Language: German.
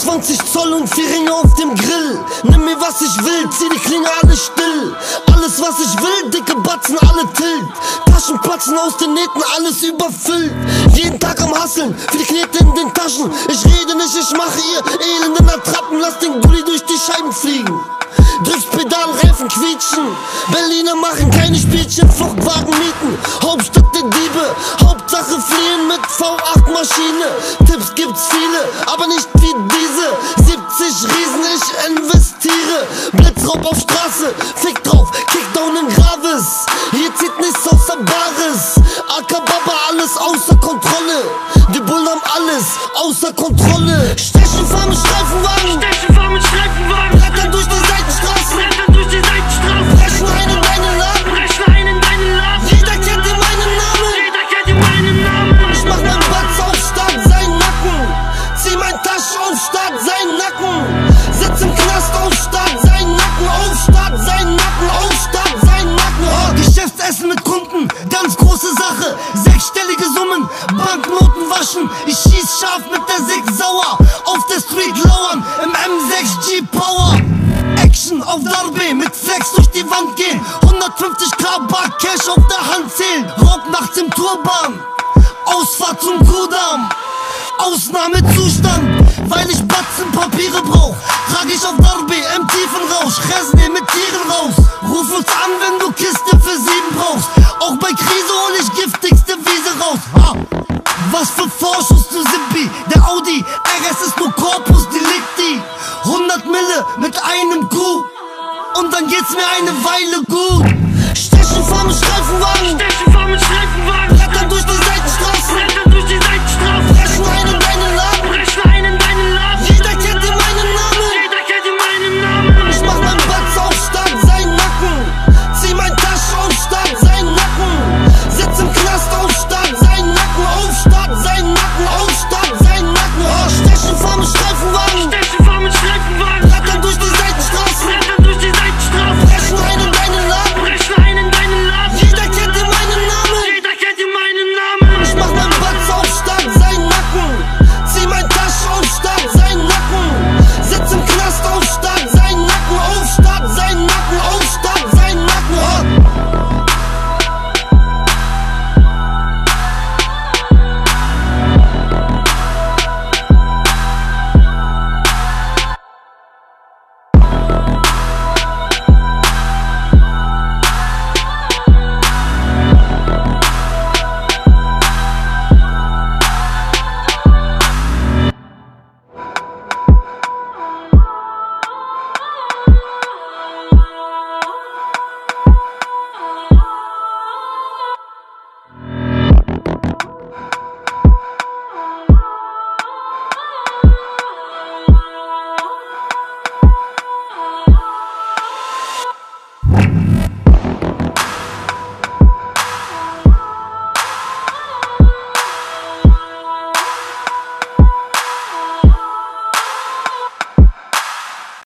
20 Zoll und 4 Ringe auf dem Grill. Nimm mir was ich will, zieh die Klinge alles still. Alles was ich will, dicke Batzen, alle tilt. Taschen platzen aus den Nähten, alles überfüllt. Jeden Tag am Hasseln, für die Knete in den Taschen. Ich rede nicht, ich mache ihr elenden Attrappen. Lass den Gulli durch die Scheiben fliegen. Durchs Pedal, Reifen quietschen. Berliner machen keine Spielchen, Fluchtwagen mieten. Hauptstadt der Diebe, Hauptsache fliehen mit V8-Maschine. Tipps gibt's viele, aber nicht wie diese. 70 Riesen, ich investiere. Blitzraub auf Straße, fick drauf, Kickdown in Gravis. Hier zieht nichts außer Bares. Akababa, alles außer Kontrolle. Die Bullen haben alles außer Kontrolle. Stechen, fahren mit Streifenwagen. Stechen, fahren mit Streifenwagen. Brettern durch die Seitenstraßen. Brettern durch die Seitenstraßen. Brechen ein in deinen Laden. Brechen ein in deinen Laden. Jeder kennt dir meinen Namen. Jeder kennt dir meinen Namen. Ich mach mein Batz auf Start, seinen Nacken. Zieh mein Tasch auf Start, seinen Nacken. Sitz im Knast auf Start, seinen Nacken. Auf Start, seinen Nacken. Auf Start, seinen Nacken. Oh, Geschäftsessen mit Kunden, ganz große Sache. Sechsstellige Summen, Banknoten waschen. Ich schieß scharf mit der Sig sauer. Auf der Street lauern, im M6 G-Power. Action auf Darbe, mit Flex durch die Wand gehen. 150k Bar Cash auf der Hand zählen. Rock nachts im Turban, Ausfahrt zum Kudamm. Ausnahmezustand, weil ich Batzenpapiere brauch. Trag ich auf Darbe im tiefen Rausch. Resne mit Tieren raus. Ruf uns an, wenn du Kiste für 7 brauchst. Auch bei Krise hol ich giftigste Wiese raus. Ha. Was für Vorschuss, du Simpi. Der Audi RS ist nur Corpus Delicti. 100 Mille mit einem Coup. Und dann geht's mir eine Weile gut. Stechen, fahren mit Streifenwagen.